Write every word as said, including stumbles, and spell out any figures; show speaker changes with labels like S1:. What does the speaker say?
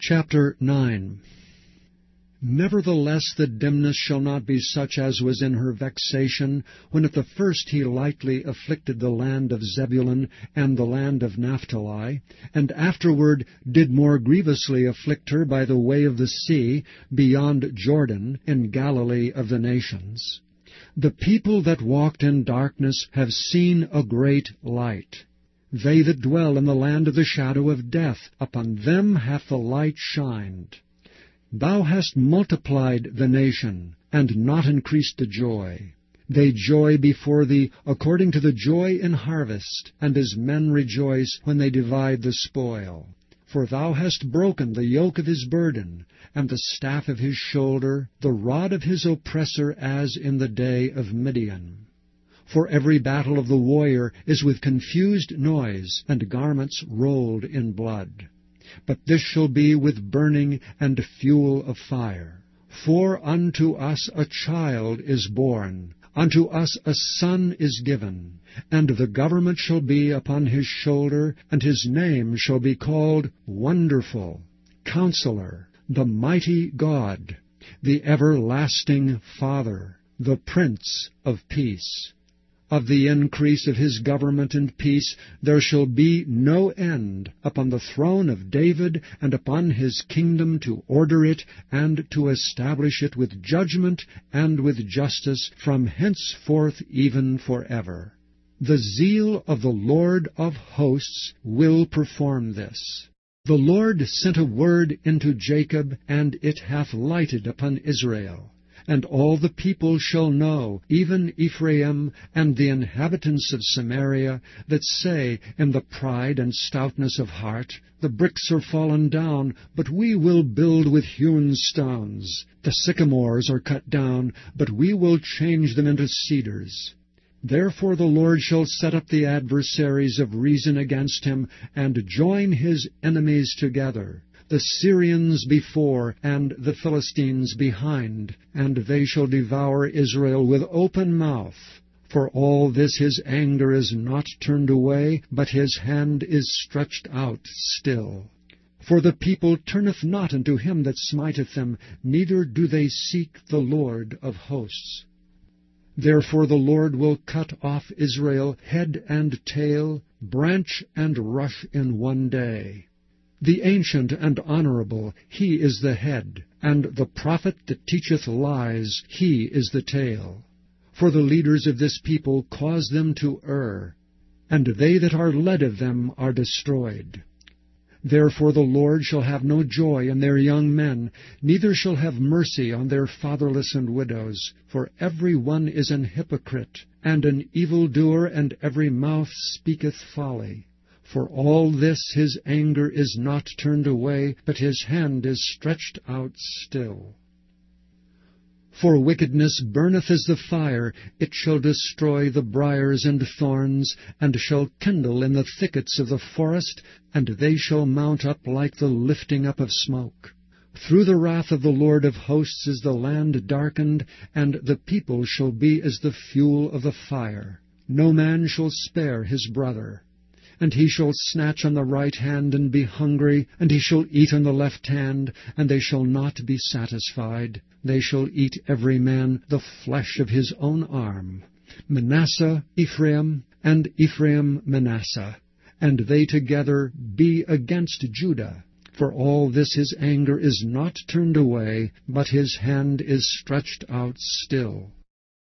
S1: Chapter nine. Nevertheless the dimness shall not be such as was in her vexation, when at the first he lightly afflicted the land of Zebulun and the land of Naphtali, and afterward did more grievously afflict her by the way of the sea, beyond Jordan, in Galilee of the nations. The people that walked in darkness have seen a great light. They that dwell in the land of the shadow of death, upon them hath the light shined. Thou hast multiplied the nation, and not increased the joy. They joy before thee according to the joy in harvest, and as men rejoice when they divide the spoil. For thou hast broken the yoke of his burden, and the staff of his shoulder, the rod of his oppressor, as in the day of Midian. For every battle of the warrior is with confused noise, and garments rolled in blood. But this shall be with burning and fuel of fire. For unto us a child is born, unto us a son is given, and the government shall be upon his shoulder, and his name shall be called Wonderful, Counselor, the Mighty God, the Everlasting Father, the Prince of Peace. Of the increase of his government and peace there shall be no end, upon the throne of David, and upon his kingdom, to order it, and to establish it with judgment and with justice, from henceforth even forever. The zeal of the Lord of hosts will perform this. The Lord sent a word into Jacob, and it hath lighted upon Israel. And all the people shall know, even Ephraim and the inhabitants of Samaria, that say in the pride and stoutness of heart, The bricks are fallen down, but we will build with hewn stones. The sycamores are cut down, but we will change them into cedars. Therefore the Lord shall set up the adversaries of reason against him, and join his enemies together, the Syrians before, and the Philistines behind, and they shall devour Israel with open mouth. For all this his anger is not turned away, but his hand is stretched out still. For the people turneth not unto him that smiteth them, neither do they seek the Lord of hosts. Therefore the Lord will cut off Israel head and tail, branch and rush in one day. The ancient and honorable, he is the head, and the prophet that teacheth lies, he is the tail. For the leaders of this people cause them to err, and they that are led of them are destroyed. Therefore the Lord shall have no joy in their young men, neither shall have mercy on their fatherless and widows. For every one is an hypocrite, and an evildoer, and every mouth speaketh folly. For all this his anger is not turned away, but his hand is stretched out still. For wickedness burneth as the fire, it shall destroy the briars and thorns, and shall kindle in the thickets of the forest, and they shall mount up like the lifting up of smoke. Through the wrath of the Lord of hosts is the land darkened, and the people shall be as the fuel of the fire. No man shall spare his brother. And he shall snatch on the right hand and be hungry, and he shall eat on the left hand, and they shall not be satisfied. They shall eat every man the flesh of his own arm. Manasseh Ephraim, and Ephraim Manasseh, and they together be against Judah. For all this his anger is not turned away, but his hand is stretched out still.